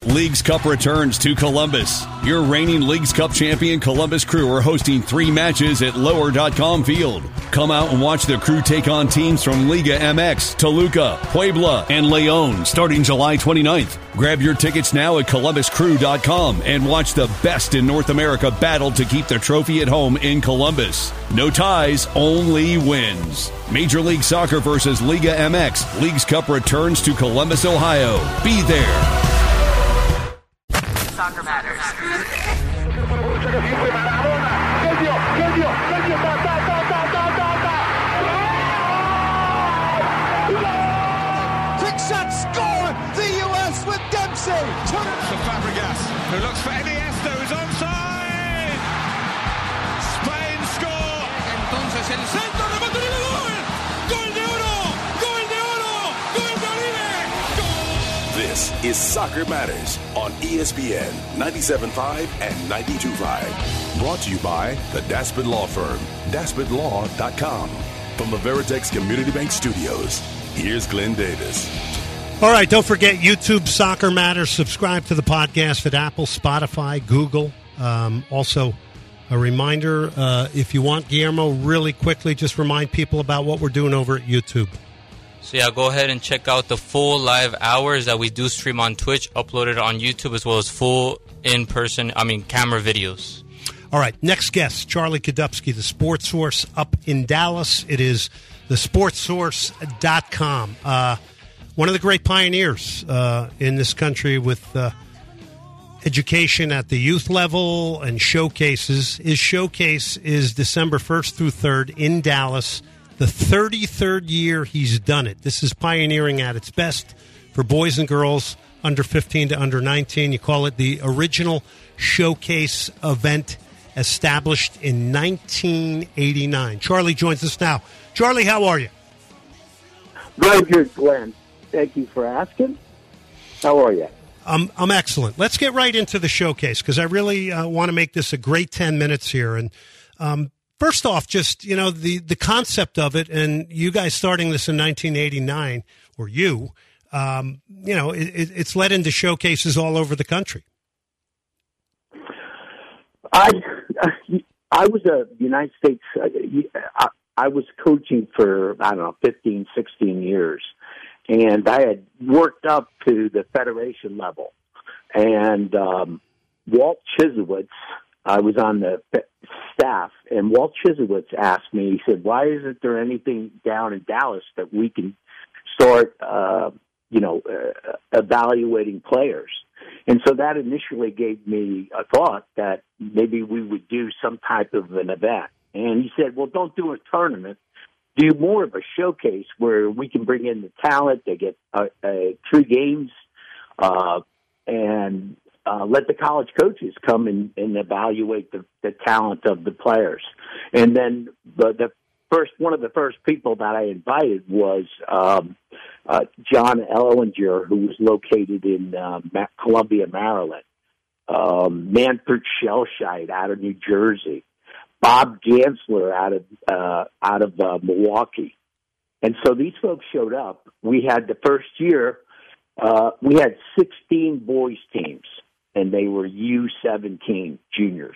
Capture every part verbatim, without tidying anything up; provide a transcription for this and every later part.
Leagues Cup returns to Columbus. Your reigning Leagues Cup champion Columbus Crew are hosting three matches at lower dot com Field. Come out and watch the Crew take on teams from Liga M X, Toluca, Puebla, and Leon starting July twenty-ninth. Grab your tickets now at columbus crew dot com and watch the best in North America battle to keep the trophy at home in Columbus. No ties, only wins. Major League Soccer versus Liga M X. Leagues Cup returns to Columbus, Ohio. Be there. Soccer Matters. Quick shot, score! The U S with Dempsey. For Fabregas, who looks for Iniesta, who's onside. Spain score. Entonces el centro remate de gol. Gol de oro. Gol de oro. Gol de Oribe. Gol. This is Soccer Matters on E S P N ninety-seven point five and ninety-two point five. Brought to you by the Daspin Law Firm, daspin law dot com. From the Veritex Community Bank Studios, here's Glenn Davis. All right, don't forget YouTube Soccer Matters. Subscribe to the podcast at Apple, Spotify, Google. Um, also, a reminder, uh, if you want, Guillermo, really quickly, just remind people about what we're doing over at YouTube. So, yeah, go ahead and check out the full live hours that we do stream on Twitch, uploaded on YouTube, as well as full in-person, I mean, camera videos. All right, next guest, Charlie Kadupski, the Sports Source up in Dallas. It is the sports source dot com. Uh, one of the great pioneers uh, in this country with uh, education at the youth level and showcases. His showcase is December first through third in Dallas. The thirty-third year he's done it. This is pioneering at its best for boys and girls under fifteen to under nineteen. You call it the original showcase event, established in nineteen eighty-nine. Charlie joins us now. Charlie, how are you? Very good, Glenn. Thank you for asking. How are you? Um, I'm excellent. Let's get right into the showcase, because I really uh, want to make this a great ten minutes here. And um, first off, just, you know, the, the concept of it, and you guys starting this in nineteen eighty-nine, or you, um, you know, it, it's led into showcases all over the country. I I was a United States, I, I was coaching for, I don't know, fifteen, sixteen years. And I had worked up to the federation level. And um, Walt Chislewitz, I was on the staff, and Walt Chislewitz asked me, he said, why isn't there anything down in Dallas that we can start, uh, you know, uh, evaluating players? And so that initially gave me a thought that maybe we would do some type of an event. And he said, well, don't do a tournament. Do more of a showcase where we can bring in the talent. They get uh, uh, three games uh, and uh, let the college coaches come and, and evaluate the, the talent of the players. And then the, the first one of the first people that I invited was um, uh, John Ellinger, who was located in uh, Columbia, Maryland. Um, Manfred Shellscheid out of New Jersey. Bob Gansler out of uh, out of uh, Milwaukee. And so these folks showed up. We had the first year, uh, we had sixteen boys teams, and they were U seventeen juniors.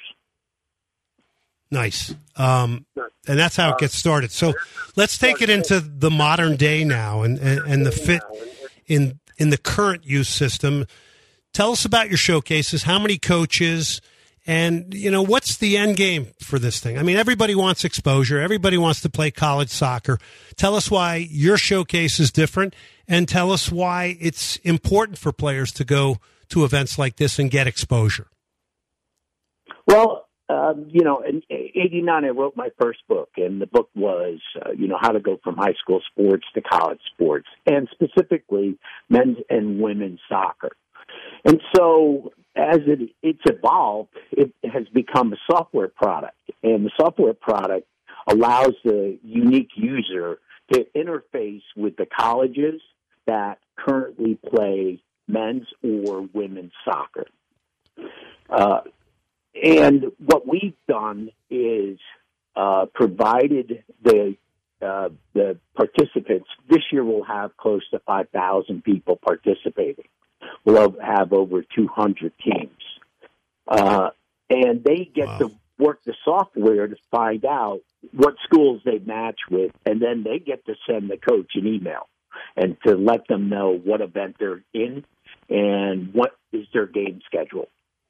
Nice. Um, and that's how it gets started. So let's take it into the modern day now and, and, and the fit in in the current youth system. Tell us about your showcases. How many coaches? And, you know, what's the end game for this thing? I mean, everybody wants exposure. Everybody wants to play college soccer. Tell us why your showcase is different, and tell us why it's important for players to go to events like this and get exposure. Well, um, you know, in eighty-nine, I wrote my first book, and the book was, uh, you know, how to go from high school sports to college sports, and specifically men's and women's soccer. And so as it, it's evolved, it has become a software product. And the software product allows the unique user to interface with the colleges that currently play men's or women's soccer. Uh, and what we've done is uh, provided the uh, the participants. This year we'll have close to five thousand people participating. will have over two hundred teams. Uh, and they get Wow. to work the software to find out what schools they match with, and then they get to send the coach an email and to let them know what event they're in and what is their game schedule.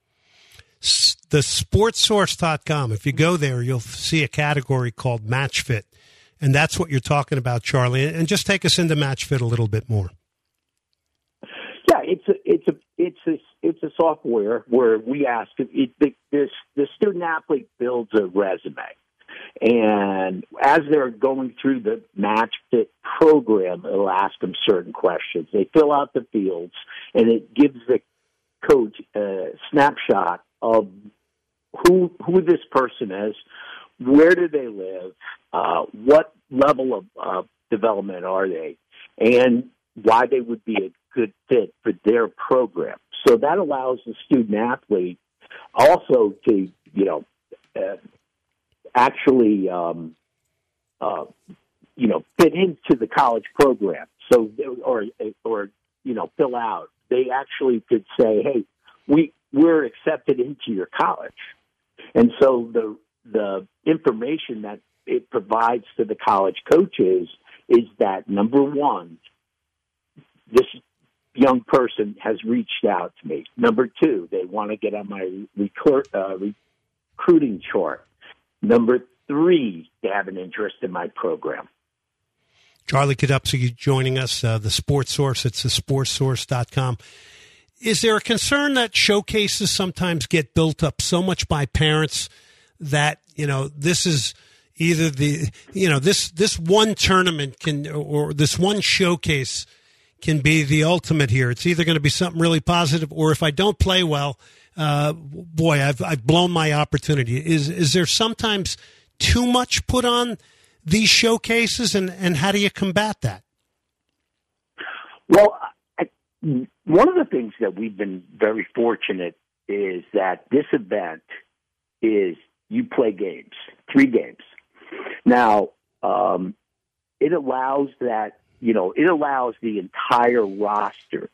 S- The sports source dot com, if you go there, you'll see a category called Match Fit. And that's what you're talking about, Charlie. And just take us into Match Fit a little bit more. Yeah, it's a it's a it's a it's a software where we ask it, the, this the student athlete builds a resume, and as they're going through the Match Fit program, it'll ask them certain questions. They fill out the fields, and it gives the coach a snapshot of who who this person is, where do they live, uh, what level of uh, development are they, and why they would be a good fit for their program. So that allows the student athlete also to, you know, uh, actually, um, uh, you know, fit into the college program. So, or or you know, fill out. They actually could say, "Hey, we we're accepted into your college," and so the the information that it provides to the college coaches is that, number one, this young person has reached out to me. Number two, they want to get on my record, uh, recruiting chart. Number three, they have an interest in my program. Charlie Kadupski joining us, uh, the Sports Source. It's the sports source dot com. Is there a concern that showcases sometimes get built up so much by parents that, you know, this is either the, you know, this, this one tournament can, or this one showcase can be the ultimate here. It's either going to be something really positive, or if I don't play well, uh, boy, I've, I've blown my opportunity. Is, is there sometimes too much put on these showcases, and, and how do you combat that? Well, I, one of the things that we've been very fortunate is that this event is you play games, three games. Now, um, it allows that, you know, it allows the entire roster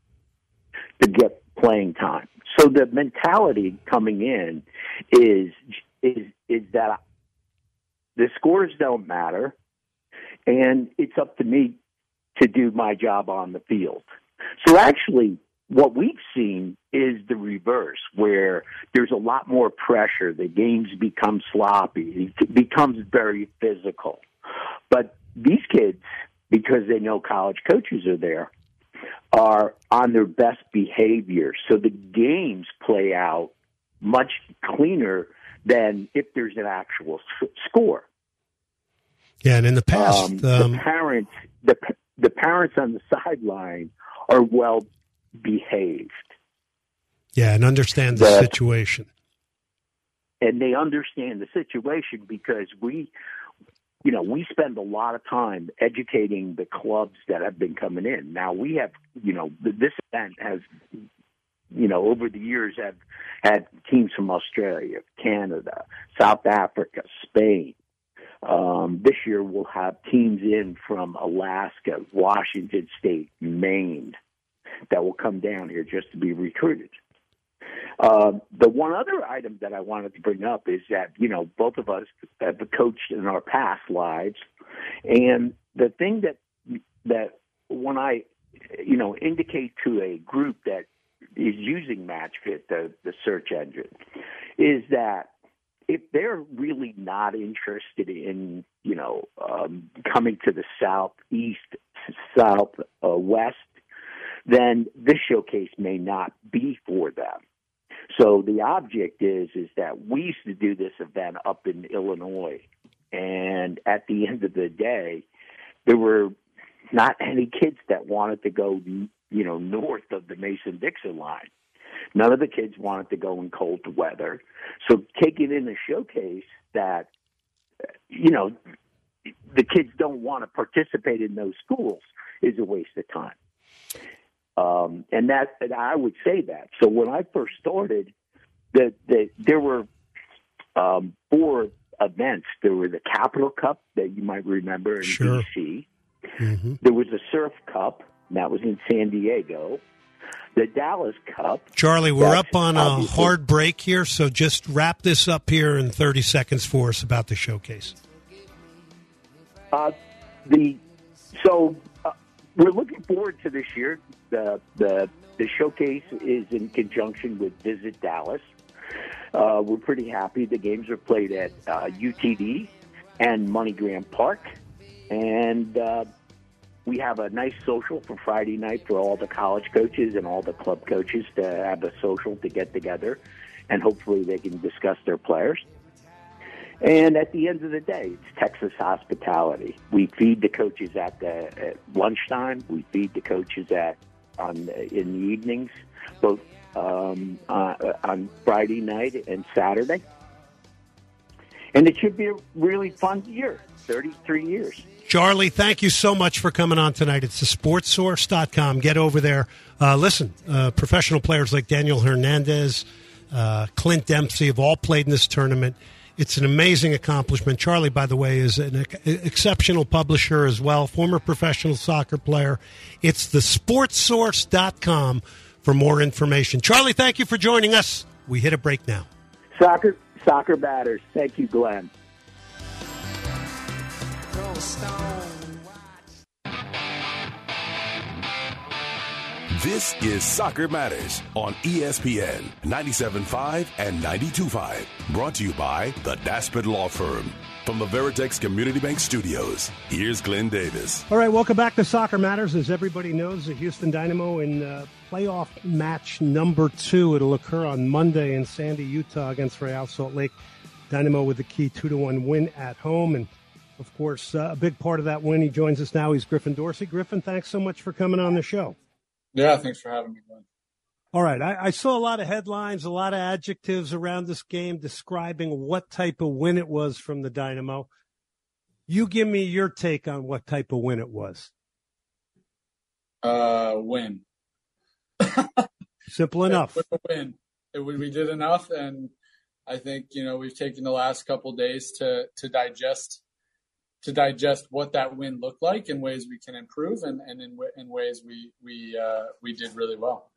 to get playing time. So the mentality coming in is is is that the scores don't matter, and it's up to me to do my job on the field. So actually, what we've seen is the reverse, where there's a lot more pressure. The games become sloppy. It becomes very physical. But these kids, because they know college coaches are there, are on their best behavior. So the games play out much cleaner than if there's an actual s- score. Yeah, and in the past, um, um, the parents, the the parents on the sideline are well behaved. Yeah, and understand the But- situation. And they understand the situation because we, you know, we spend a lot of time educating the clubs that have been coming in. Now we have, you know, this event has, you know, over the years have had teams from Australia, Canada, South Africa, Spain. Um, this year we'll have teams in from Alaska, Washington State, Maine, that will come down here just to be recruited. Uh, the one other item that I wanted to bring up is that, you know, both of us have coached in our past lives. And the thing that, that when I, you know, indicate to a group that is using MatchFit, the, the search engine, is that if they're really not interested in, you know, um, coming to the southeast, south, uh, west, then this showcase may not be for them. So the object is is that we used to do this event up in Illinois, and at the end of the day, there were not any kids that wanted to go, you know, north of the Mason-Dixon line. None of the kids wanted to go in cold weather. So taking in a showcase that, you know, the kids don't want to participate in those schools is a waste of time. Um, and that, and I would say that. So when I first started, that the, there were um, four events. There were the Capital Cup that you might remember in Sure. D C. Mm-hmm. There was the Surf Cup, and that was in San Diego. The Dallas Cup. Charlie, we're That's up on a obviously- hard break here, so just wrap this up here in thirty seconds for us about the showcase. Uh, the so uh, we're looking forward to this year. The the the showcase is in conjunction with Visit Dallas. Uh, we're pretty happy. The games are played at uh, U T D and MoneyGram Park, and uh, we have a nice social for Friday night for all the college coaches and all the club coaches to have a social to get together, and hopefully they can discuss their players. And at the end of the day, it's Texas hospitality. We feed the coaches at the at lunchtime. We feed the coaches at on in the evenings, both um, uh, on Friday night and Saturday. And it should be a really fun year. thirty-three years. Charlie, thank you so much for coming on tonight. It's the sports source dot com. Get over there. Uh, listen, uh, professional players like Daniel Hernandez, uh, Clint Dempsey have all played in this tournament. It's an amazing accomplishment. Charlie, by the way, is an exceptional publisher as well, former professional soccer player. It's the sports source dot com for more information. Charlie, thank you for joining us. We hit a break now. Soccer, soccer batters. Thank you, Glenn. This is Soccer Matters on E S P N ninety-seven point five and ninety-two point five. Brought to you by the Daspit Law Firm. From the Veritex Community Bank Studios, here's Glenn Davis. All right, welcome back to Soccer Matters. As everybody knows, the Houston Dynamo in uh, playoff match number two. It'll occur on Monday in Sandy, Utah against Real Salt Lake. Dynamo with the key two to one win at home. And, of course, uh, a big part of that win. He joins us now. He's Griffin Dorsey. Griffin, thanks so much for coming on the show. Yeah, thanks for having me, Glenn. All right. I, I saw a lot of headlines, a lot of adjectives around this game describing what type of win it was from the Dynamo. You give me your take on what type of win it was. Uh, win. Simple enough. With a win. It, we did enough, and I think, you know, we've taken the last couple of days to to digest to digest what that win looked like in ways we can improve, and, and in in ways we we uh, we did really well.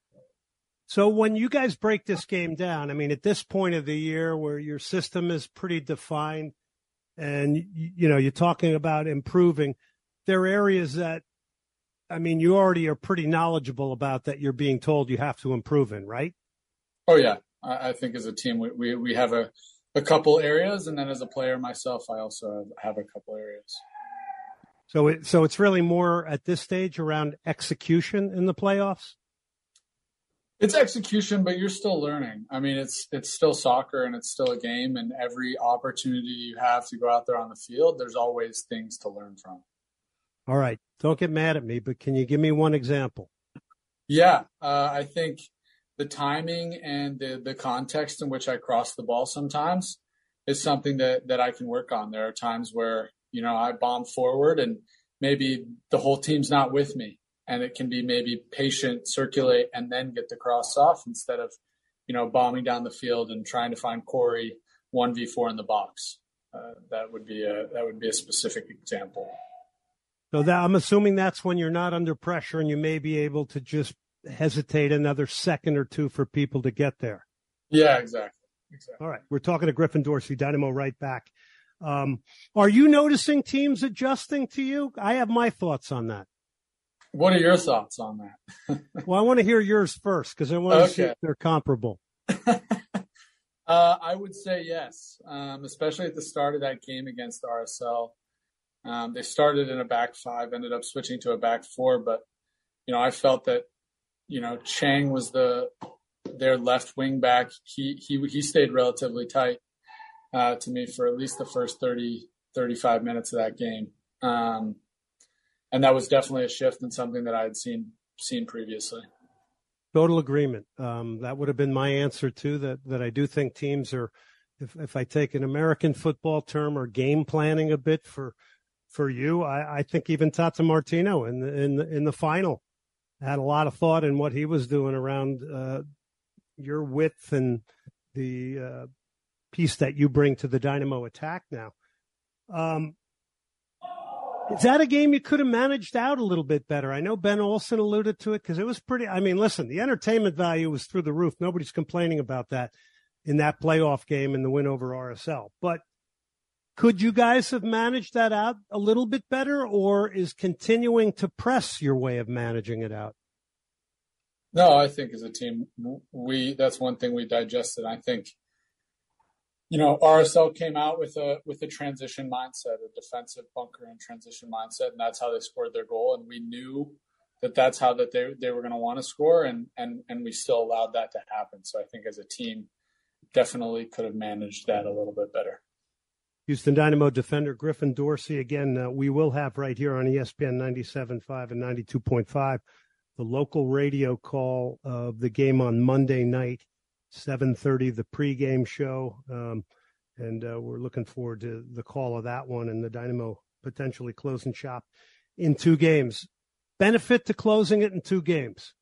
So when you guys break this game down, I mean, at this point of the year where your system is pretty defined and, you know, you're talking about improving, there are areas that, I mean, you already are pretty knowledgeable about that you're being told you have to improve in, right? Oh, yeah. I, I think as a team, we, we, we have a, a couple areas. And then as a player myself, I also have a couple areas. So it, so it's really more at this stage around execution in the playoffs? It's execution, but you're still learning. I mean, it's it's still soccer and it's still a game, and every opportunity you have to go out there on the field, there's always things to learn from. All right. Don't get mad at me, but can you give me one example? Yeah, uh, I think the timing and the, the context in which I cross the ball sometimes is something that, that I can work on. There are times where, you know, I bomb forward and maybe the whole team's not with me. And it can be maybe patient, circulate, and then get the cross off instead of, you know, bombing down the field and trying to find Corey one v four in the box. Uh, that would be a that would be a specific example. So that, I'm assuming that's when you're not under pressure and you may be able to just hesitate another second or two for people to get there. Yeah, exactly. exactly. All right. We're talking to Griffin Dorsey, Dynamo right back. Um, are you noticing teams adjusting to you? I have my thoughts on that. What are your thoughts on that? Well, I want to hear yours first because I want to okay. see if they're comparable. uh, I would say yes, um, especially at the start of that game against R S L. Um, they started in a back five, ended up switching to a back four, but, you know, I felt that, you know, Chang was the their left wing back. He he he stayed relatively tight uh, to me for at least the first thirty, thirty-five minutes of that game. Um And that was definitely a shift in something that I had seen seen previously. Total agreement. Um, that would have been my answer too. That that I do think teams are, if if I take an American football term, are game planning a bit for for you. I, I think even Tata Martino in the, in the, in the final had a lot of thought in what he was doing around uh, your width and the uh, piece that you bring to the Dynamo attack now. Um, Is that a game you could have managed out a little bit better? I know Ben Olsen alluded to it because it was pretty. I mean, listen, the entertainment value was through the roof. Nobody's complaining about that in that playoff game and the win over R S L. But could you guys have managed that out a little bit better, or is continuing to press your way of managing it out? No, I think as a team, we that's one thing we digested. I think, you know, R S L came out with a with a transition mindset, a defensive bunker and transition mindset, and that's how they scored their goal. And we knew that that's how that they they were going to want to score, and and and we still allowed that to happen. So I think as a team, definitely could have managed that a little bit better. Houston Dynamo defender Griffin Dorsey again. Uh, we will have right here on E S P N ninety-seven point five and ninety-two point five the local radio call of the game on Monday night. seven thirty, the pregame show, um, and uh, we're looking forward to the call of that one and the Dynamo potentially closing shop in two games. Benefit to closing it in two games?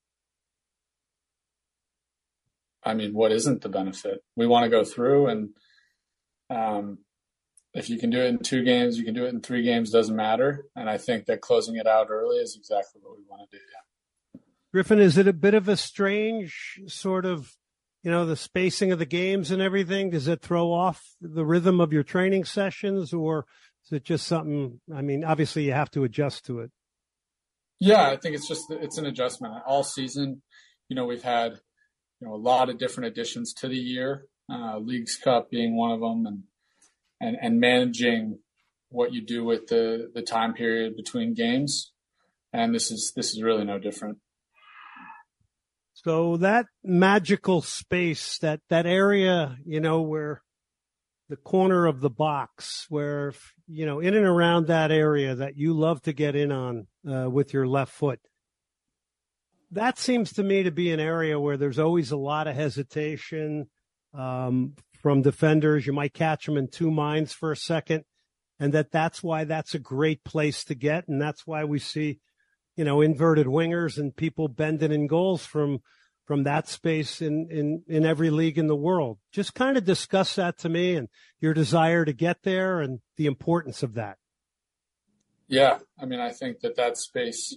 I mean, what isn't the benefit? We want to go through, and um, if you can do it in two games, you can do it in three games, doesn't matter. And I think that closing it out early is exactly what we want to do, yeah. Griffin, is it a bit of a strange sort of, you know, the spacing of the games and everything? Does it throw off the rhythm of your training sessions, or is it just something, I mean, obviously you have to adjust to it. Yeah, I think it's just, it's an adjustment. All season, you know, we've had, you know, a lot of different additions to the year, uh, Leagues Cup being one of them, and, and, and managing what you do with the, the time period between games. And this is, this is really no different. So that magical space, that, that area, you know, where the corner of the box, where, you know, in and around that area that you love to get in on uh, with your left foot, that seems to me to be an area where there's always a lot of hesitation um, from defenders. You might catch them in two minds for a second, and that that's why that's a great place to get, and that's why we see, you know, inverted wingers and people bending in goals from from that space in, in, in every league in the world. Just kind of discuss that to me and your desire to get there and the importance of that. Yeah, I mean, I think that that space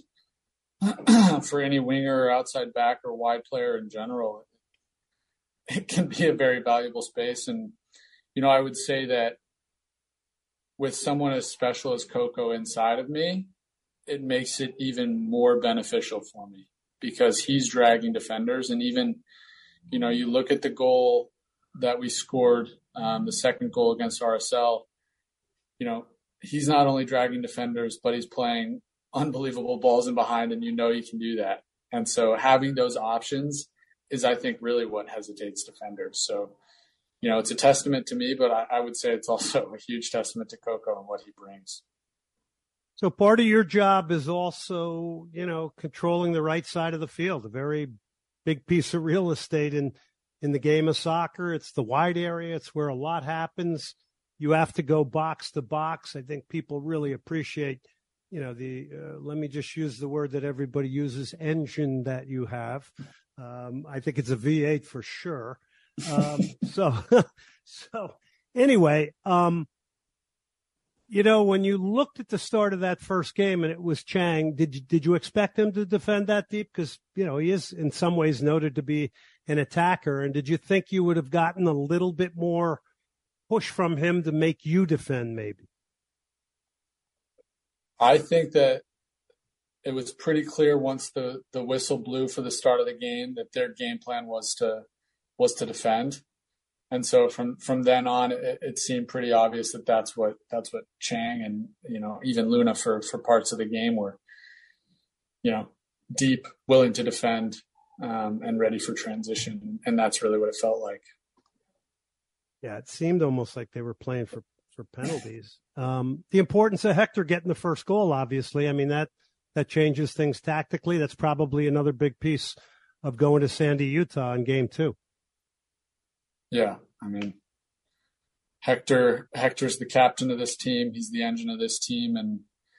for any winger or outside back or wide player in general, it can be a very valuable space. And, you know, I would say that with someone as special as Coco inside of me, it makes it even more beneficial for me because he's dragging defenders. And even, you know, you look at the goal that we scored, um, the second goal against R S L, you know, he's not only dragging defenders, but he's playing unbelievable balls in behind, and you know you can do that. And so having those options is, I think, really what hesitates defenders. So, you know, it's a testament to me, but I, I would say it's also a huge testament to Coco and what he brings. So part of your job is also, you know, controlling the right side of the field, a very big piece of real estate in, in the game of soccer. It's the wide area. It's where a lot happens. You have to go box to box. I think people really appreciate, you know, the, uh, let me just use the word that everybody uses, engine that you have. Um, I think it's a V eight for sure. Um, so, so anyway, um, you know, when you looked at the start of that first game and it was Chang, did you, did you expect him to defend that deep? Because, you know, he is in some ways noted to be an attacker. And did you think you would have gotten a little bit more push from him to make you defend maybe? I think that it was pretty clear once the, the whistle blew for the start of the game that their game plan was to was to defend. And so from, from then on, it, it seemed pretty obvious that that's what that's what Chang and, you know, even Luna for, for parts of the game were, you know, deep, willing to defend, um, and ready for transition. And that's really what it felt like. Yeah, it seemed almost like they were playing for, for penalties. Um, the importance of Hector getting the first goal, obviously. I mean, that that changes things tactically. That's probably another big piece of going to Sandy, Utah in game two. Yeah, I mean, Hector Hector's the captain of this team. He's the engine of this team, and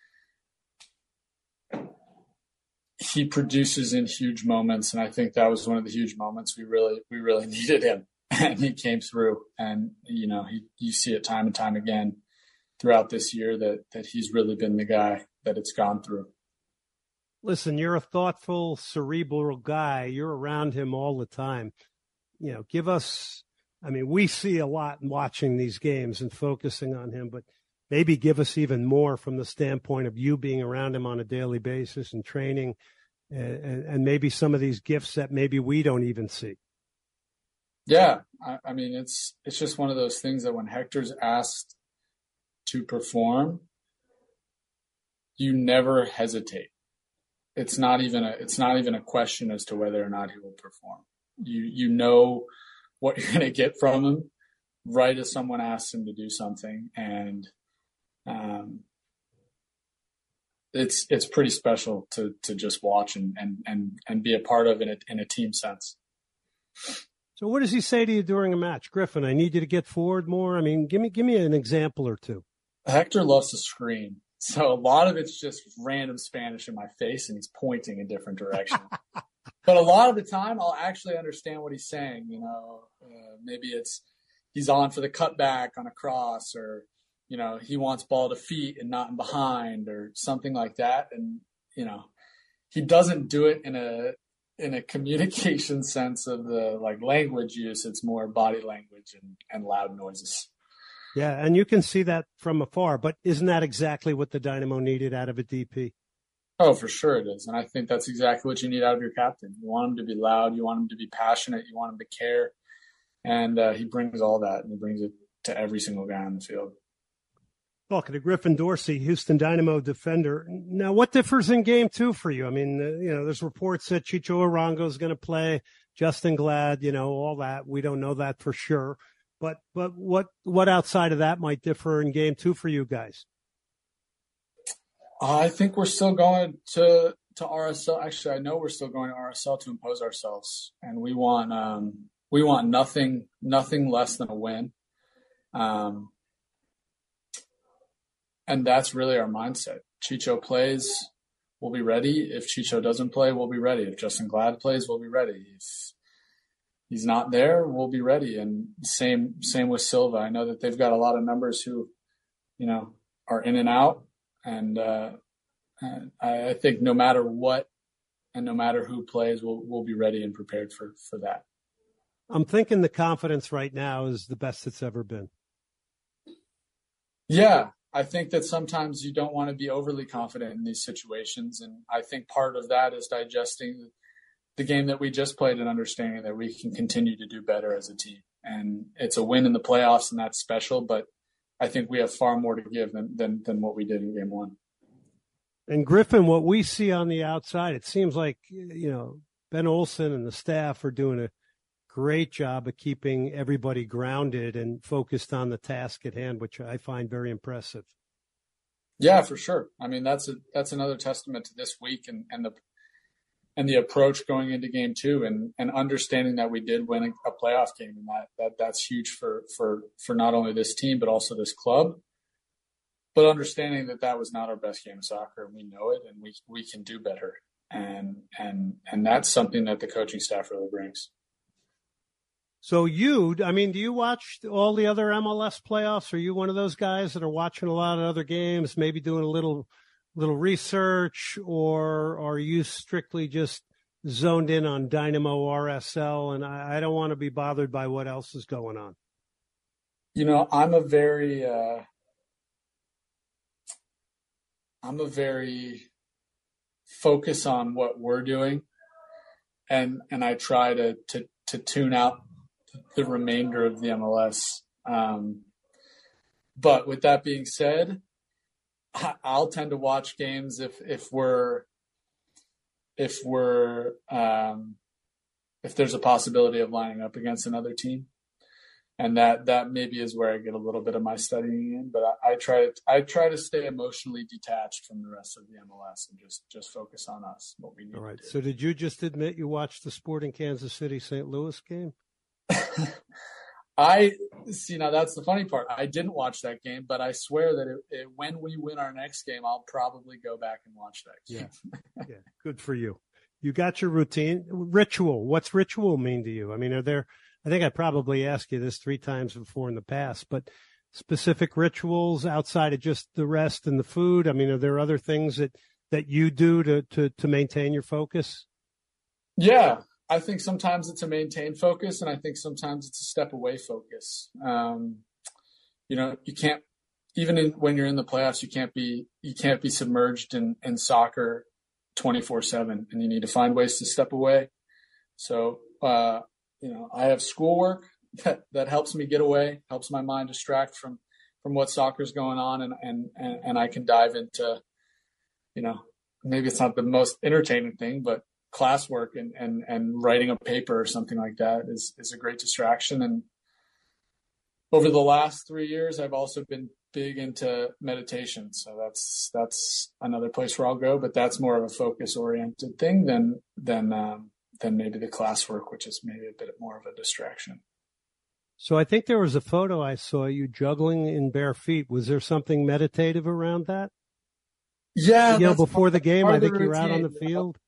he produces in huge moments. And I think that was one of the huge moments we really we really needed him, and he came through. And you know, he you see it time and time again. throughout this year that that he's really been the guy that it's gone through. Listen, you're a thoughtful, cerebral guy. You're around him all the time. You know, give us, I mean, we see a lot in watching these games and focusing on him, but maybe give us even more from the standpoint of you being around him on a daily basis and training, and, and, and maybe some of these gifts that maybe we don't even see. Yeah. I, I mean, it's, it's just one of those things that when Hector's asked to perform, you never hesitate. It's not even a, it's not even a question as to whether or not he will perform. You, you know what you're going to get from him right as someone asks him to do something. And, um, it's, it's pretty special to, to just watch and, and, and, and be a part of in a, in a team sense. So what does he say to you during a match? Griffin, I need you to get forward more. I mean, give me, give me an example or two. Hector loves to scream. So a lot of it's just random Spanish in my face and he's pointing in different directions. But a lot of the time I'll actually understand what he's saying. You know, uh, maybe it's he's on for the cutback on a cross, or, you know, he wants ball to feet and not in behind, or something like that. And, you know, he doesn't do it in a, in a communication sense of the like language use. It's more body language and, and loud noises. Yeah, and you can see that from afar, but isn't that exactly what the Dynamo needed out of a D P? Oh, for sure it is. And I think that's exactly what you need out of your captain. You want him to be loud. You want him to be passionate. You want him to care. And uh, he brings all that, and he brings it to every single guy on the field. Talking to Griffin Dorsey, Houston Dynamo defender. Now, what differs in game two for you? I mean, uh, you know, there's reports that Chicho Arango is going to play, Justin Glad, you know, all that. We don't know that for sure. But but what what outside of that might differ in game two for you guys? I think we're still going to to R S L. Actually, I know we're still going to R S L to impose ourselves, and we want um, we want nothing nothing less than a win, um, and that's really our mindset. Chicho plays, we'll be ready. If Chicho doesn't play, we'll be ready. If Justin Glad plays, we'll be ready. If he's not there, we'll be ready. And same same with Silva. I know that they've got a lot of numbers who, you know, are in and out. And uh, I think no matter what and no matter who plays, we'll we'll be ready and prepared for, for that. I'm thinking the confidence right now is the best it's ever been. Yeah, I think that sometimes you don't want to be overly confident in these situations. And I think part of that is digesting the game that we just played and understanding that we can continue to do better as a team. And it's a win in the playoffs, and that's special, but I think we have far more to give than, than, than what we did in game one. And Griffin, what we see on the outside, it seems like, you know, Ben Olsen and the staff are doing a great job of keeping everybody grounded and focused on the task at hand, which I find very impressive. Yeah, for sure. I mean, that's a, that's another testament to this week and, and the, and the approach going into game two, and, and understanding that we did win a, a playoff game, and that, that that's huge for, for, for not only this team, but also this club, but understanding that that was not our best game of soccer, and we know it, and we, we can do better. And, and, and that's something that the coaching staff really brings. So you, I mean, do you watch all the other M L S playoffs? Are you one of those guys that are watching a lot of other games, maybe doing a little little research, or are you strictly just zoned in on Dynamo R S L and I, I don't want to be bothered by what else is going on? You know, I'm a very, uh, I'm a very focus on what we're doing, and, and I try to, to, to tune out the remainder of the M L S. Um, but with that being said, I'll tend to watch games if, if we're, if we're, um, if there's a possibility of lining up against another team, and that, that maybe is where I get a little bit of my studying in, but I, I try to, I try to stay emotionally detached from the rest of the M L S and just, just focus on us, what we need. All right. To do. So did you just admit you watched the Sporting Kansas City Saint Louis game? I see. Now that's the funny part. I didn't watch that game, but I swear that it, it, when we win our next game, I'll probably go back and watch that game. Yeah. Yeah. Good for you. You got your routine. Ritual. What's ritual mean to you? I mean, are there, I think I probably asked you this three times before in the past, but specific rituals outside of just the rest and the food? I mean, are there other things that, that you do to, to, to maintain your focus? Yeah, I think sometimes it's a maintain focus, and I think sometimes it's a step away focus. Um, you know, you can't, even in, when you're in the playoffs, you can't be, you can't be submerged in, in soccer twenty-four seven, and you need to find ways to step away. So, uh, you know, I have schoolwork that, that helps me get away, helps my mind distract from, from what soccer's going on. And, and, and, and I can dive into, you know, maybe it's not the most entertaining thing, but classwork and, and, and writing a paper or something like that is, is a great distraction. And over the last three years, I've also been big into meditation. So that's, that's another place where I'll go, but that's more of a focus oriented thing than, than, um, than maybe the classwork, which is maybe a bit more of a distraction. So I think there was a photo I saw you juggling in bare feet. Was there something meditative around that? Yeah. You know, before the game, I think you were out on the field.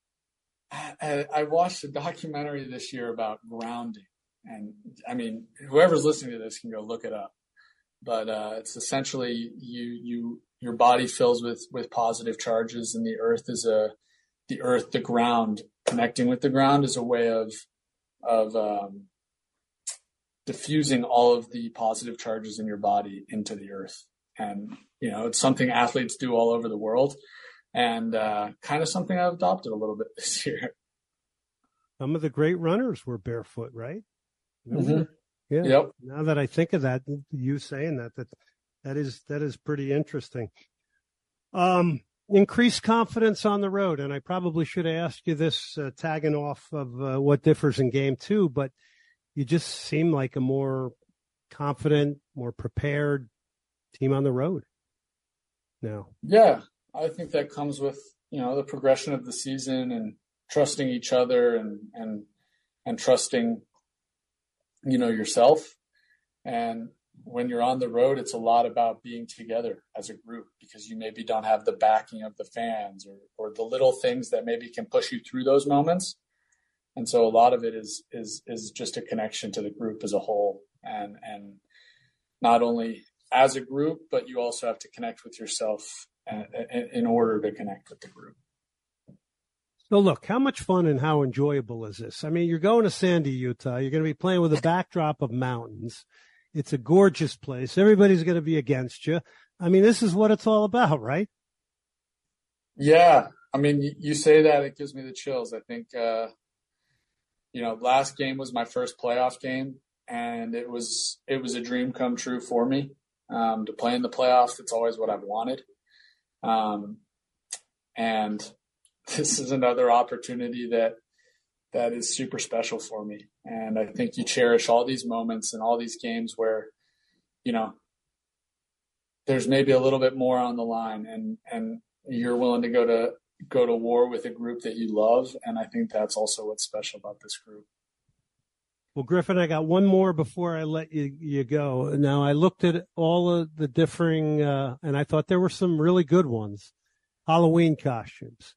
I, I watched a documentary this year about grounding. And I mean, whoever's listening to this can go look it up. But uh, it's essentially you, you, your body fills with, with positive charges, and the earth is a, the earth, the ground, connecting with the ground is a way of, of um, diffusing all of the positive charges in your body into the earth. And, you know, it's something athletes do all over the world, and uh, kind of something I've adopted a little bit this year. Some of the great runners were barefoot, right? Mm-hmm. Yeah. Yep. Now that I think of that, you saying that, that, that is, that is pretty interesting. Um, increased confidence on the road. And I probably should have asked you this, uh, tagging off of uh, what differs in game two, but you just seem like a more confident, more prepared team on the road now. Yeah. I think that comes with, you know, the progression of the season and trusting each other and, and, and trusting, you know, yourself. And when you're on the road, it's a lot about being together as a group, because you maybe don't have the backing of the fans or, or the little things that maybe can push you through those moments. And so a lot of it is, is, is just a connection to the group as a whole. And, and not only as a group, but you also have to connect with yourself in order to connect with the group. So look, how much fun and how enjoyable is this? I mean, you're going to Sandy, Utah. You're going to be playing with a backdrop of mountains. It's a gorgeous place. Everybody's going to be against you. I mean, this is what it's all about, right? Yeah. I mean, you say that, it gives me the chills. I think, uh, you know, last game was my first playoff game, and it was, it was a dream come true for me. Um, to play in the playoffs, it's always what I've wanted. Um, and this is another opportunity that, that is super special for me. And I think you cherish all these moments and all these games where, you know, there's maybe a little bit more on the line, and, and you're willing to go to, go to war with a group that you love. And I think that's also what's special about this group. Well, Griffin, I got one more before I let you, you go. Now, I looked at all of the differing, uh, and I thought there were some really good ones, Halloween costumes.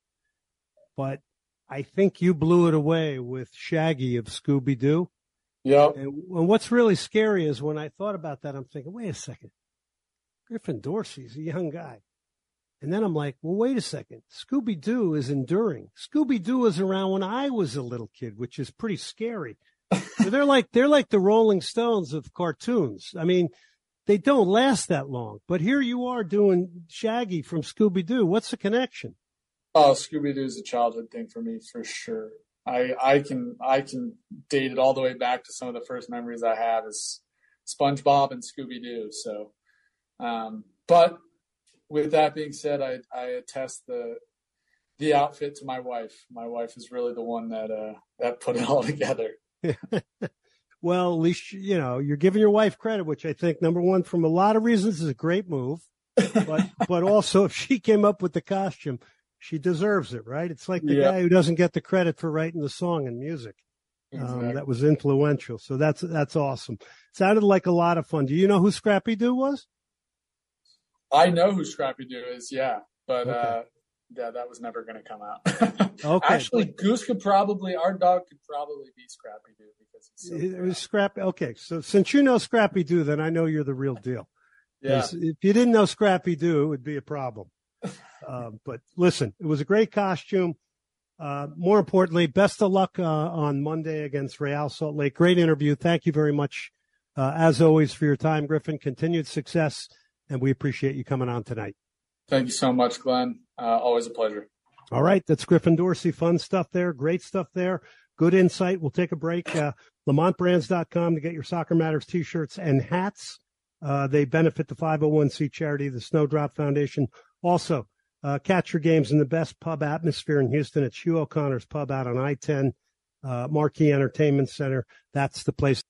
But I think you blew it away with Shaggy of Scooby-Doo. Yeah. And, and what's really scary is when I thought about that, I'm thinking, wait a second. Griffin Dorsey's a young guy. And then I'm like, well, wait a second. Scooby-Doo is enduring. Scooby-Doo was around when I was a little kid, which is pretty scary. So they're like, they're like the Rolling Stones of cartoons. I mean, they don't last that long, but here you are doing Shaggy from Scooby-Doo. What's the connection? Oh, Scooby-Doo is a childhood thing for me, for sure. I, I can, I can date it all the way back to some of the first memories I have is SpongeBob and Scooby-Doo. So, um, but with that being said, I, I attest the, the outfit to my wife. My wife is really the one that, uh, that put it all together. Well, at least, you know, you're giving your wife credit, which I think, number one, from a lot of reasons is a great move, but, but also if she came up with the costume, she deserves it, right? It's like the yeah. guy who doesn't get the credit for writing the song and music. Exactly. Um, that was influential. So that's, that's awesome. Sounded like a lot of fun. Do you know who Scrappy Doo was? I know who Scrappy Doo is. Yeah. But, okay. uh, yeah, that was never going to come out. Okay. Actually, Goose could probably, our dog could probably be Scrappy Doo because he's so It was Scrappy. Okay, so since you know Scrappy Doo, then I know you're the real deal. Yeah. If you didn't know Scrappy Doo, it would be a problem. uh, but listen, it was a great costume. Uh, more importantly, best of luck uh, on Monday against Real Salt Lake. Great interview. Thank you very much, uh, as always, for your time, Griffin. Continued success, and we appreciate you coming on tonight. Thank you so much, Glenn. Uh, always a pleasure. All right, that's Griffin Dorsey. Fun stuff there. Great stuff there. Good insight. We'll take a break. Uh, Lamont Brands dot com to get your Soccer Matters T-shirts and hats. Uh, they benefit the five oh one c charity, the Snowdrop Foundation. Also, uh, catch your games in the best pub atmosphere in Houston. It's Hugh O'Connor's Pub out on I ten, uh, Marquee Entertainment Center. That's the place.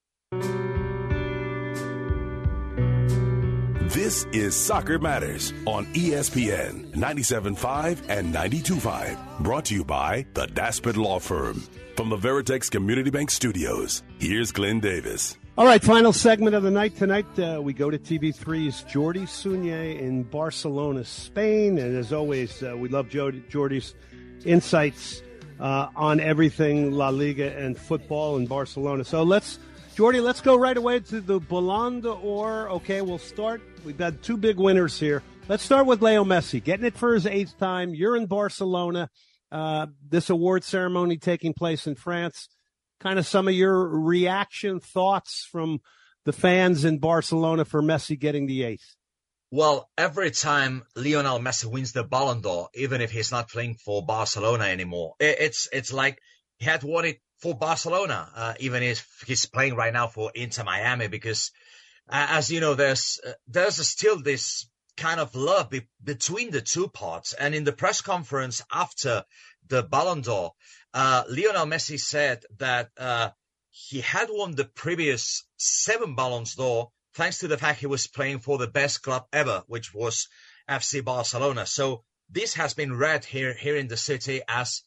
This is Soccer Matters on E S P N ninety-seven point five and ninety-two point five. Brought to you by the Daspit Law Firm. From the Veritex Community Bank Studios, here's Glenn Davis. All right, final segment of the night tonight. Uh, we go to T V three's Jordi Sunye in Barcelona, Spain. And as always, uh, we love Jordi, Jordi's insights uh, on everything La Liga and football in Barcelona. So let's, Jordi, let's go right away to the Ballon d'Or. Okay, we'll start. We've had two big winners here. Let's start with Leo Messi, getting it for his eighth time. You're in Barcelona. Uh, this award ceremony taking place in France. Kind of some of your reaction thoughts from the fans in Barcelona for Messi getting the eighth. Well, every time Lionel Messi wins the Ballon d'Or, even if he's not playing for Barcelona anymore, it's it's like he had won it for Barcelona, uh, even if he's playing right now for Inter Miami, because uh, as you know, there's uh, there's still this kind of love be- between the two parts. And in the press conference after the Ballon d'Or, uh, Lionel Messi said that uh, he had won the previous seven Ballons d'Or thanks to the fact he was playing for the best club ever, which was F C Barcelona. So this has been read here here in the city as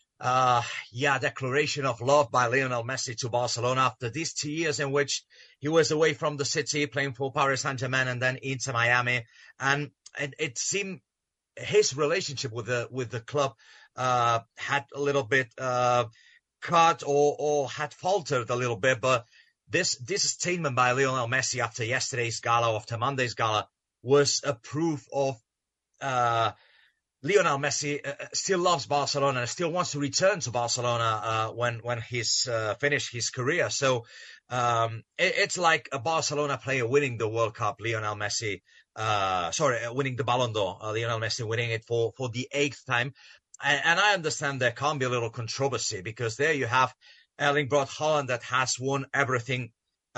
Uh, yeah, declaration of love by Lionel Messi to Barcelona after these two years in which he was away from the city playing for Paris Saint-Germain and then Inter Miami. And it, it seemed his relationship with the, with the club, uh, had a little bit, uh, cut or, or had faltered a little bit. But this, this statement by Lionel Messi after yesterday's gala, after Monday's gala, was a proof of, uh, Lionel Messi uh, still loves Barcelona and still wants to return to Barcelona uh, when when he's uh, finished his career. So um, it, it's like a Barcelona player winning the World Cup. Lionel Messi, uh, sorry, winning the Ballon d'Or. Uh, Lionel Messi winning it for for the eighth time. And, and I understand there can be a little controversy because there you have Erling Braut Haaland that has won everything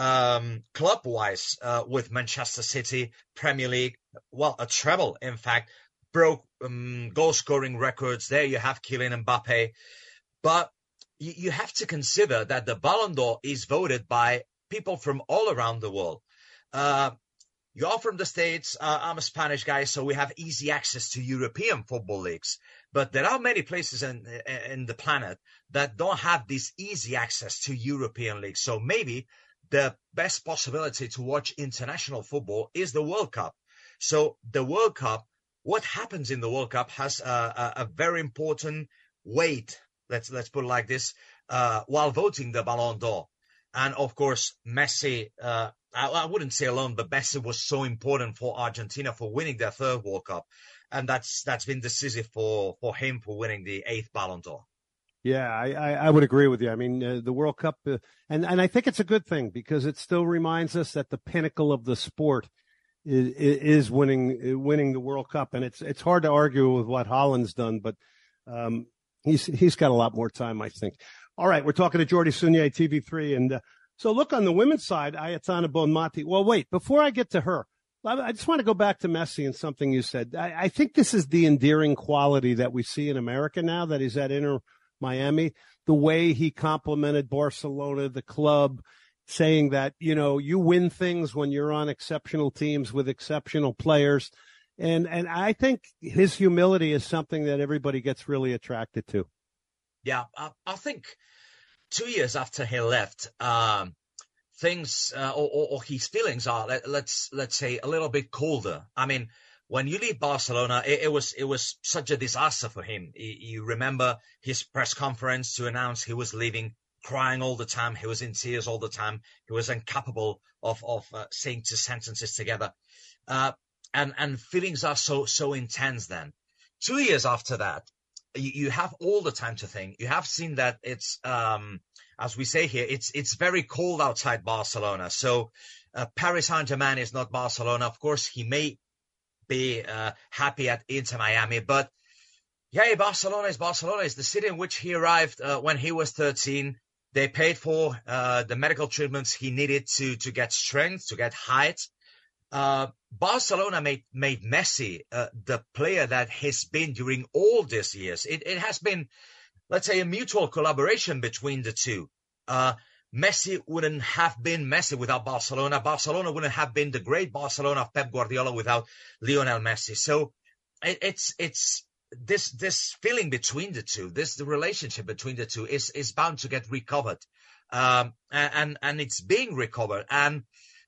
um, club-wise uh, with Manchester City, Premier League, well, a treble, in fact. Broke um, goal-scoring records. There you have Kylian Mbappe. But you, you have to consider that the Ballon d'Or is voted by people from all around the world. Uh, you're from the States. Uh, I'm a Spanish guy, so we have easy access to European football leagues. But there are many places in, in the planet that don't have this easy access to European leagues. So maybe the best possibility to watch international football is the World Cup. So the World Cup, what happens in the World Cup has a, a, a very important weight, let's let's put it like this, uh, while voting the Ballon d'Or. And of course, Messi, uh, I, I wouldn't say alone, but Messi was so important for Argentina for winning their third World Cup. And that's that's been decisive for, for him for winning the eighth Ballon d'Or. Yeah, I, I, I would agree with you. I mean, uh, the World Cup, uh, and, and I think it's a good thing because it still reminds us that the pinnacle of the sport Is, is winning winning the World Cup, and it's it's hard to argue with what Haaland's done, but um, he's he's got a lot more time, I think. All right, we're talking to Jordi Sunye, T V three, and uh, so look on the women's side, Ayatana Bonmati. Well, wait, before I get to her, I just want to go back to Messi and something you said. I, I think this is the endearing quality that we see in America now that he's at Inter Miami. The way he complimented Barcelona, the club, saying that, you know, you win things when you're on exceptional teams with exceptional players. And and I think his humility is something that everybody gets really attracted to. Yeah, I, I think two years after he left, um, things uh, or, or, or his feelings are, let, let's let's say, a little bit colder. I mean, when you leave Barcelona, it, it was it was such a disaster for him. You, you remember his press conference to announce he was leaving, crying all the time. He was in tears all the time. He was incapable of of uh, saying two sentences together. Uh, and and feelings are so so intense. Then, two years after that, you, you have all the time to think. You have seen that it's um, as we say here, it's it's very cold outside Barcelona. So uh, Paris Saint-Germain is not Barcelona. Of course, he may be uh, happy at Inter Miami, but yeah, Barcelona is Barcelona. It's the city in which he arrived uh, when he was thirteen. They paid for uh, the medical treatments he needed to to get strength, to get height. Uh, Barcelona made made Messi uh, the player that he's been during all these years. It, it has been, let's say, a mutual collaboration between the two. Uh, Messi wouldn't have been Messi without Barcelona. Barcelona wouldn't have been the great Barcelona of Pep Guardiola without Lionel Messi. So it, it's it's this this feeling between the two, this the relationship between the two is is bound to get recovered, um, and and it's being recovered. And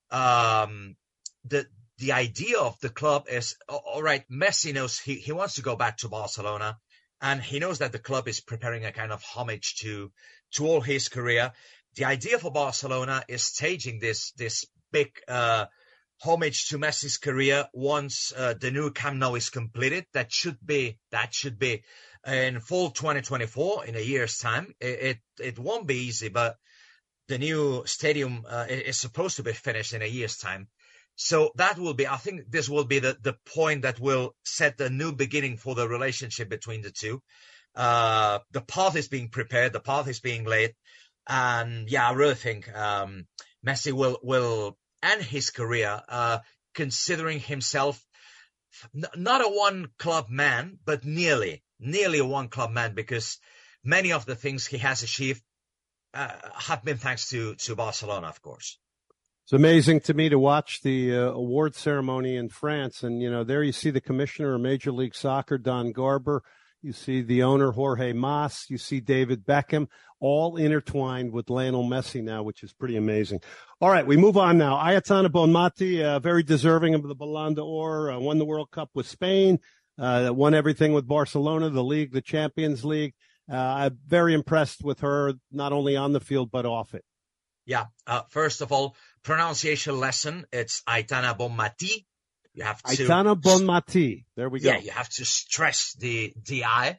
um, the the idea of the club is, all right, Messi knows he he wants to go back to Barcelona, and he knows that the club is preparing a kind of homage to to all his career. The idea for Barcelona is staging this this big uh, homage to Messi's career once uh, the new Camp Nou is completed. That should be that should be in fall twenty twenty-four, in a year's time. It it, it won't be easy, but the new stadium uh, is supposed to be finished in a year's time. So that will be, I think, this will be the the point that will set a new beginning for the relationship between the two. Uh, the path is being prepared, the path is being laid. And yeah, I really think um, Messi will will end his career uh, considering himself n- not a one club man, but nearly, nearly a one club man, because many of the things he has achieved uh, have been thanks to to Barcelona, of course. It's amazing to me to watch the uh, award ceremony in France, and you know, there you see the commissioner of Major League Soccer, Don Garber. You see the owner, Jorge Mas. You see David Beckham, all intertwined with Lionel Messi now, which is pretty amazing. All right, we move on now. Aitana Bonmati, uh, very deserving of the Ballon d'Or, uh, won the World Cup with Spain, uh, won everything with Barcelona, the league, the Champions League. Uh, I'm very impressed with her, not only on the field, but off it. Yeah, uh, first of all, pronunciation lesson, it's Aitana Bonmati. You have to Aitana Bonmati. There we go. Yeah, you have to stress the the I.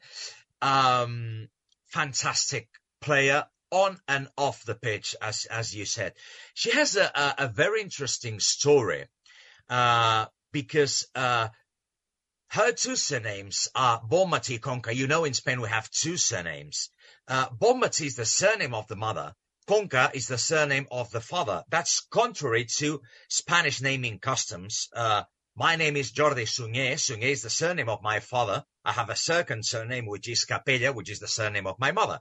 Um, fantastic player on and off the pitch, as as you said. She has a a, a very interesting story, uh, because uh, her two surnames are Bonmati Conca. You know, in Spain we have two surnames. Uh, Bonmati is the surname of the mother. Conca is the surname of the father. That's contrary to Spanish naming customs. Uh, My name is Jordi Suñé. Suñé is the surname of my father. I have a second surname, which is Capella, which is the surname of my mother.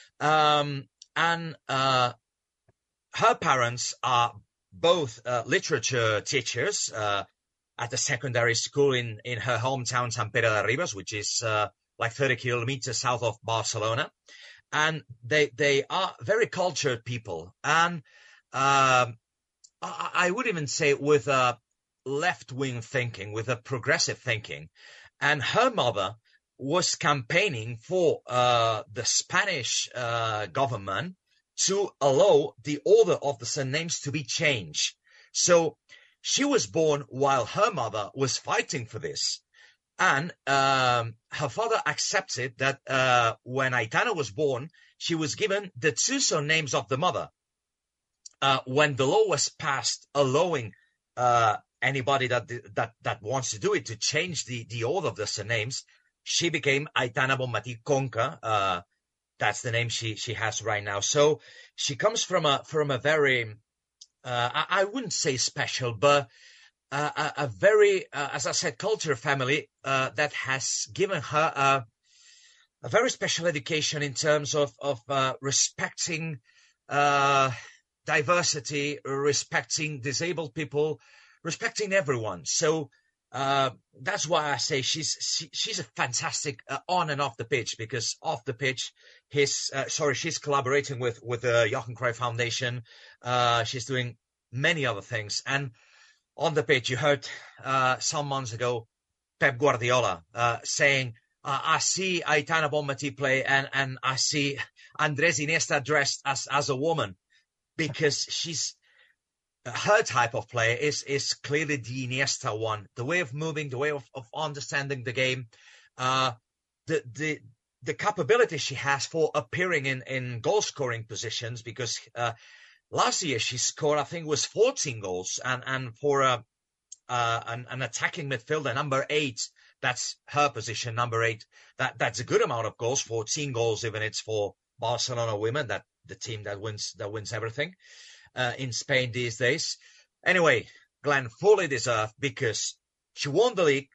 Um, and uh, her parents are both uh, literature teachers uh, at a secondary school in, in her hometown, Sant Pere de Ribes, which is uh, like thirty kilometers south of Barcelona. And they they are very cultured people. And um, I, I would even say with a left-wing thinking, with a progressive thinking. And her mother was campaigning for uh, the Spanish uh, government to allow the order of the surnames to be changed. So she was born while her mother was fighting for this. And um, her father accepted that uh, when Aitana was born, she was given the two surnames of the mother. Uh, when the law was passed allowing uh, anybody that that that wants to do it to change the, the order of the surnames, she became Aitana Bonmati Conca. Uh, that's the name she she has right now. So she comes from a from a very uh, I, I wouldn't say special, but uh, a, a very uh, as I said, culture family uh, that has given her a, a very special education in terms of of uh, respecting uh, diversity, respecting disabled people, respecting everyone. So uh, that's why I say she's she, she's a fantastic uh, on and off the pitch, because off the pitch, his uh, sorry, she's collaborating with with the Johan Cruyff Foundation. Uh, she's doing many other things, and on the pitch, you heard uh, some months ago Pep Guardiola, uh, saying, uh, I see Aitana Bonmatí play and, and I see Andres Iniesta dressed as, as a woman, because she's, her type of play is, is clearly the Iniesta one. The way of moving, the way of, of understanding the game, uh, the, the, the capability she has for appearing in, in goal scoring positions, because, uh, last year she scored, I think it was fourteen goals, and, and for a, uh, an, an attacking midfielder, number eight, that's her position, number eight. That, that's a good amount of goals, fourteen goals, even it's for Barcelona women, that the team that wins, that wins everything, uh, in Spain these days. Anyway, Glenn, fully deserved, because she won the league.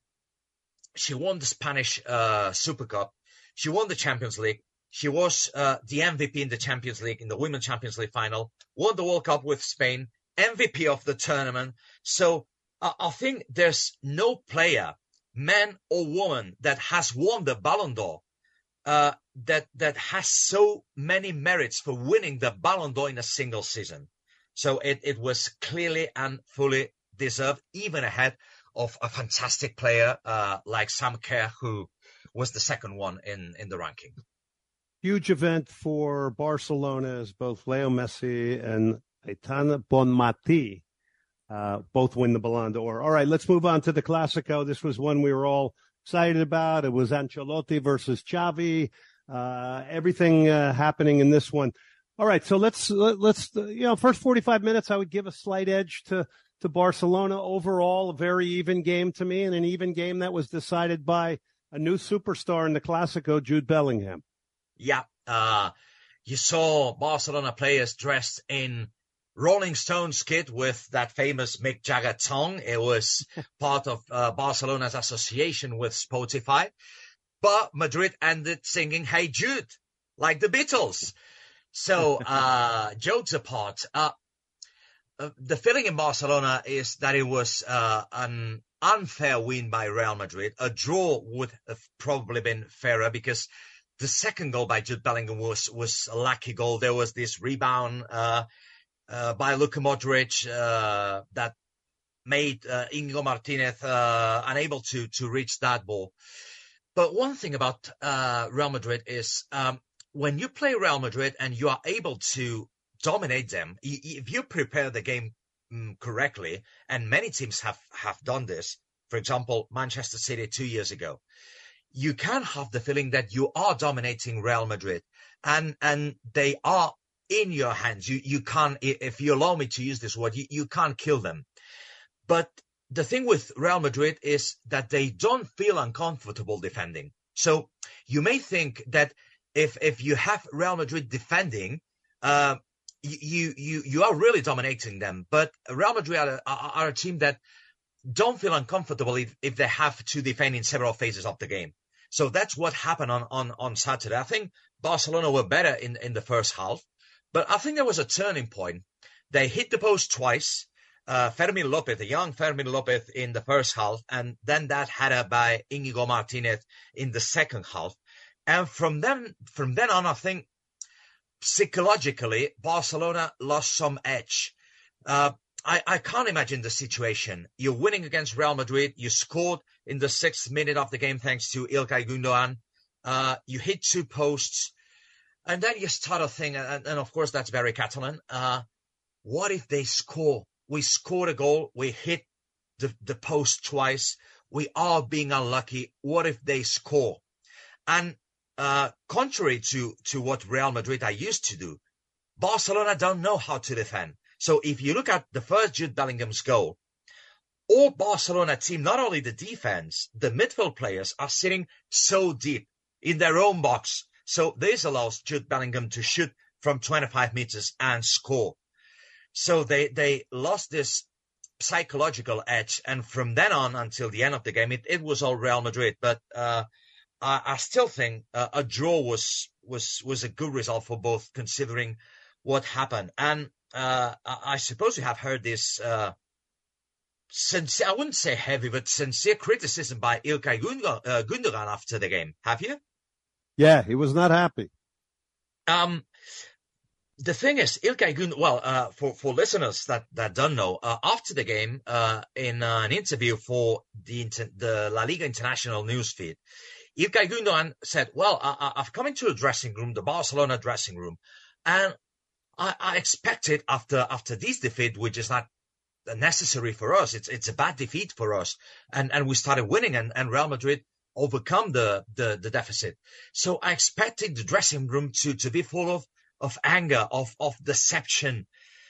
She won the Spanish, uh, Super Cup. She won the Champions League. She was uh, the M V P in the Champions League, in the Women's Champions League final, won the World Cup with Spain, M V P of the tournament. So uh, I think there's no player, man or woman, that has won the Ballon d'Or, uh, that, that has so many merits for winning the Ballon d'Or in a single season. So it, it was clearly and fully deserved, even ahead of a fantastic player uh, like Sam Kerr, who was the second one in, in the ranking. Huge event for Barcelona as both Leo Messi and Aitana Bonmatí uh, both win the Ballon d'Or. All right, let's move on to the Clásico. This was one we were all excited about. It was Ancelotti versus Xavi. Uh, everything uh, happening in this one. All right, so let's let, let's you know, first forty-five minutes, I would give a slight edge to to Barcelona. Overall, a very even game to me, and an even game that was decided by a new superstar in the Clásico, Jude Bellingham. Yeah, uh, you saw Barcelona players dressed in Rolling Stones kit with that famous Mick Jagger tongue. It was part of uh, Barcelona's association with Spotify. But Madrid ended singing Hey Jude, like the Beatles. So, uh, jokes apart, uh, uh, the feeling in Barcelona is that it was uh, an unfair win by Real Madrid. A draw would have probably been fairer, because the second goal by Jude Bellingham was, was a lucky goal. There was this rebound, uh, uh, by Luka Modric, uh, that made, uh, Íñigo Martínez, uh, unable to, to reach that ball. But one thing about, uh, Real Madrid is, um, when you play Real Madrid and you are able to dominate them, if you prepare the game um, correctly, and many teams have, have done this, for example, Manchester City two years ago, you can have the feeling that you are dominating Real Madrid, and, and they are in your hands. You, you can't, if you allow me to use this word, you, you can't kill them. But the thing with Real Madrid is that they don't feel uncomfortable defending. So you may think that if, if you have Real Madrid defending, uh, you, you, you are really dominating them. But Real Madrid are, are, are a team that don't feel uncomfortable if, if they have to defend in several phases of the game. So that's what happened on, on, on Saturday. I think Barcelona were better in, in the first half, but I think there was a turning point. They hit the post twice. Uh, Fermín López, the young Fermín López in the first half, and then that header by Íñigo Martínez in the second half. And from then, from then on, I think psychologically, Barcelona lost some edge. Uh, I, I can't imagine the situation. You're winning against Real Madrid. You scored in the sixth minute of the game thanks to Ilkay Gundogan. Uh, you hit two posts. And then you start a thing, and, and of course that's very Catalan. Uh, what if they score? We scored a goal. We hit the, the post twice. We are being unlucky. What if they score? And uh, contrary to, to what Real Madrid are used to do, Barcelona don't know how to defend. So if you look at the first Jude Bellingham's goal, all Barcelona team, not only the defense, the midfield players are sitting so deep in their own box. So this allows Jude Bellingham to shoot from twenty-five meters and score. So they, they lost this psychological edge. And from then on until the end of the game, it, it was all Real Madrid. But uh, I, I still think uh, a draw was, was, was a good result for both, considering what happened. And uh, I, I suppose you have heard this, uh, sincere, I wouldn't say heavy, but sincere criticism by Ilkay Gundogan, uh, Gundogan after the game. Have you? Yeah, he was not happy. Um, the thing is, Ilkay Gundogan, well, uh, for, for listeners that, that don't know, uh, after the game, uh, in uh, an interview for the inter- the La Liga International newsfeed, Ilkay Gundogan said, well, I, I've come into the dressing room, the Barcelona dressing room, and I, I expected after after this defeat, which is not necessary for us, it's it's a bad defeat for us, and, and we started winning, and, and Real Madrid overcome the, the, the deficit. So I expected the dressing room to, to be full of of anger, of, of deception.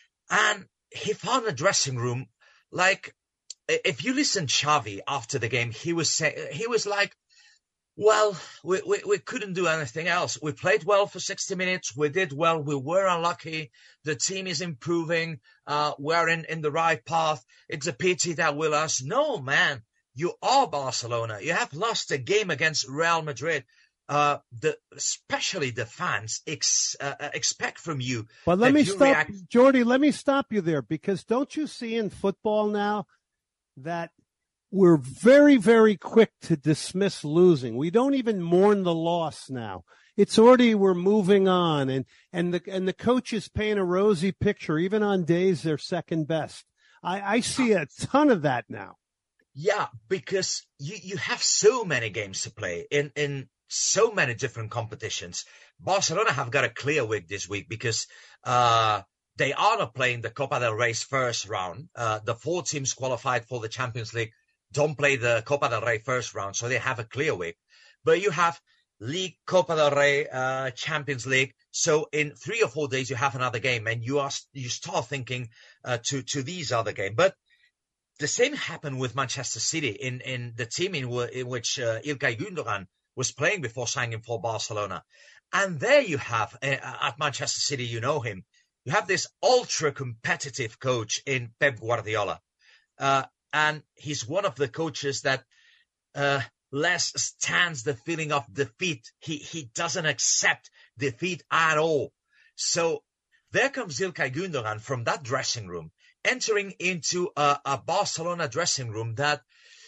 And he found a dressing room, like, if you listen Xavi after the game, he was saying, he was like, well, we, we, we couldn't do anything else. We played well for sixty minutes. We did well. We were unlucky. The team is improving. Uh, we're in, in the right path. It's a pity that we lost. No, man, you are Barcelona. You have lost a game against Real Madrid. Uh, the, especially the fans ex, uh, expect from you. But let me stop, react- Jordy, let me stop you there, because don't you see in football now that we're very, very quick to dismiss losing. We don't even mourn the loss now. It's already, we're moving on, and, and the, and the coach is painting a rosy picture, even on days they're second best. I, I see a ton of that now. Yeah, because you, you have so many games to play in, in, so many different competitions. Barcelona have got a clear week this week because uh they are not playing the Copa del Rey's first round. Uh, the four teams qualified for the Champions League don't play the Copa del Rey first round, so they have a clear week. But you have League, Copa del Rey, uh, Champions League. So in three or four days, you have another game, and you are you start thinking uh, to to these other games. But the same happened with Manchester City in in the team in, in which uh, Ilkay Gundogan was playing before signing for Barcelona. And there you have, uh, at Manchester City, you know him, you have this ultra-competitive coach in Pep Guardiola. Uh, and he's one of the coaches that uh, less stands the feeling of defeat. He he doesn't accept defeat at all. So there comes Ilkay Gundogan from that dressing room, entering into a, a Barcelona dressing room that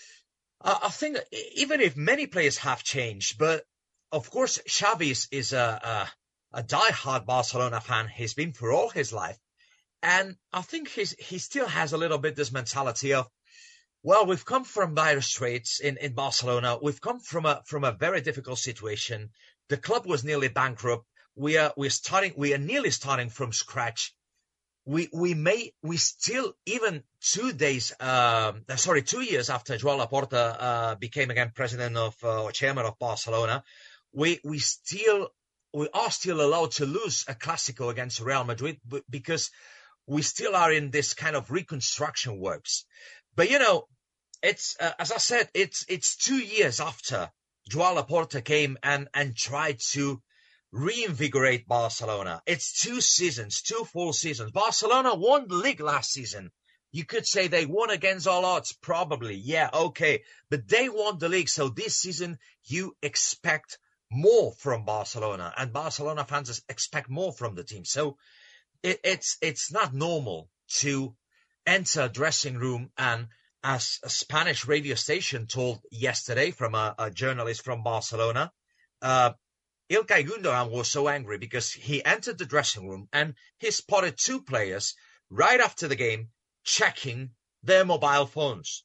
Uh, I think even if many players have changed, but of course Xavi is, is a, a, a die-hard Barcelona fan. He's been for all his life. And I think he's, he still has a little bit this mentality of, well, we've come from dire straits in, in Barcelona. We've come from a from a very difficult situation. The club was nearly bankrupt. We are we're starting we are nearly starting from scratch. We we may we still even two days um, sorry two years after Joan Laporta uh, became again president of uh, or chairman of Barcelona, we we still we are still allowed to lose a Clásico against Real Madrid because we still are in this kind of reconstruction works. But you know, it's uh, as I said, it's it's two years after Joan Laporta came and and tried to reinvigorate Barcelona. It's two seasons, two full seasons. Barcelona won the league last season. You could say they won against all odds, probably. Yeah, okay. But they won the league. So this season, you expect more from Barcelona. And Barcelona fans expect more from the team. So it, it's it's not normal to enter a dressing room and, as a Spanish radio station told yesterday from a, a journalist from Barcelona, uh, Ilkay Gundogan was so angry because he entered the dressing room and he spotted two players right after the game checking their mobile phones.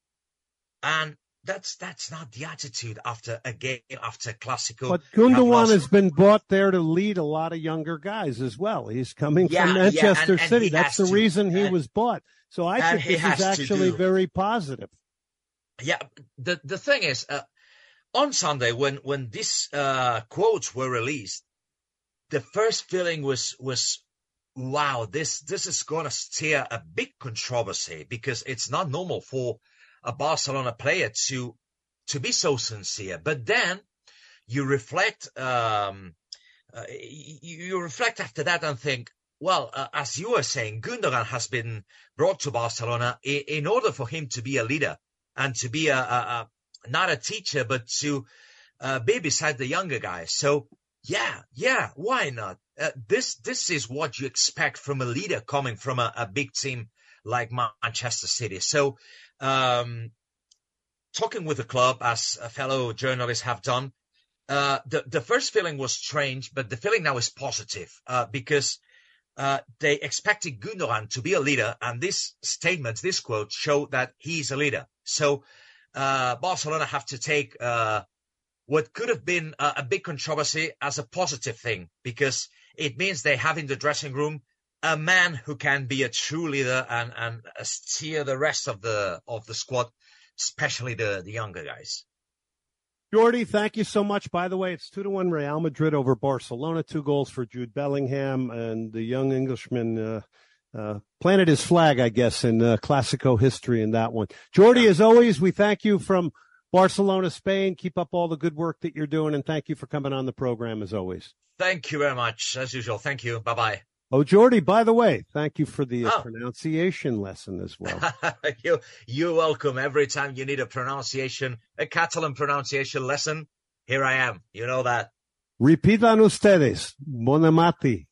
And that's that's not the attitude after a game, after Clásico. But Gundogan has been brought there to lead a lot of younger guys as well. He's coming yeah, from Manchester yeah, and, and City. That's the to. reason he and, was bought. So I think this is actually very positive. Yeah, the the thing is, uh, on Sunday, when when these uh, quotes were released, the first feeling was was, wow, this this is going to steer a big controversy because it's not normal for a Barcelona player to to be so sincere. But then you reflect, um, uh, you, you reflect after that and think, well, uh, as you were saying, Gundogan has been brought to Barcelona in, in order for him to be a leader and to be a, a, a not a teacher, but to uh, be beside the younger guys. So yeah, yeah, why not? Uh, this this is what you expect from a leader coming from a, a big team like Manchester City. So um, talking with the club, as a fellow journalists have done, uh, the, the first feeling was strange, but the feeling now is positive uh, because uh, they expected Gundogan to be a leader, and this statement, this quote, show that he's a leader. So uh, Barcelona have to take uh, what could have been a, a big controversy as a positive thing, because it means they have in the dressing room a man who can be a true leader and, and steer the rest of the of the squad, especially the, the younger guys. Jordy, thank you so much. By the way, it's two to one Real Madrid over Barcelona. Two goals for Jude Bellingham, and the young Englishman uh, uh, planted his flag, I guess, in uh, Clasico history in that one. Jordy, yeah. As always, we thank you from Barcelona, Spain. Keep up all the good work that you're doing, and thank you for coming on the program as always. Thank you very much, as usual. Thank you. Bye-bye. Oh, Jordy, by the way, thank you for the uh, oh. pronunciation lesson as well. you, you're welcome. Every time you need a pronunciation, a Catalan pronunciation lesson, here I am. You know that. Repitan ustedes. Bon mati.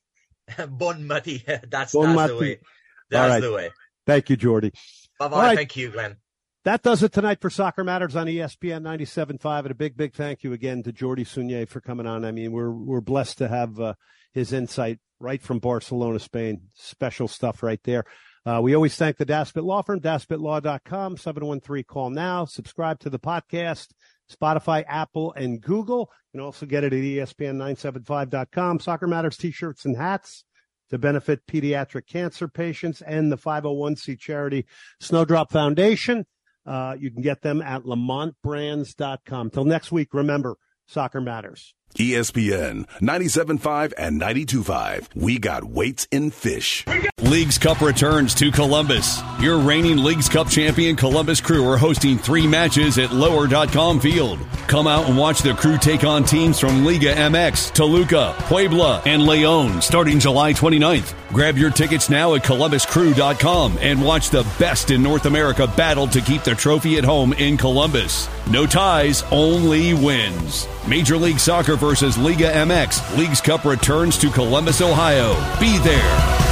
Bon mati. That's, bon that's mati. the way. That's right. the way. Thank you, Jordy. Bye-bye. Right. Thank you, Glenn. That does it tonight for Soccer Matters on E S P N ninety-seven point five. And a big, big thank you again to Jordy Suñé for coming on. I mean, we're we're blessed to have uh, his insight right from Barcelona, Spain. Special stuff right there. Uh, we always thank the Daspit Law Firm, daspit law dot com, seven one three, call now. Subscribe to the podcast, Spotify, Apple, and Google. You can also get it at E S P N nine seventy-five dot com. Soccer Matters T-shirts and hats to benefit pediatric cancer patients and the five oh one c charity Snowdrop Foundation. Uh, you can get them at lamont brands dot com. Till next week, remember, Soccer Matters. E S P N ninety-seven point five and ninety-two point five. We got weights in fish. Leagues Cup returns to Columbus. Your reigning Leagues Cup champion Columbus Crew are hosting three matches at lower dot com field. Come out and watch the Crew take on teams from Liga M X, Toluca, Puebla, and Leon starting July twenty-ninth. Grab your tickets now at columbus crew dot com and watch the best in North America battle to keep the trophy at home in Columbus. No ties, only wins. Major League Soccer versus Liga M X. Leagues Cup returns to Columbus, Ohio. Be there.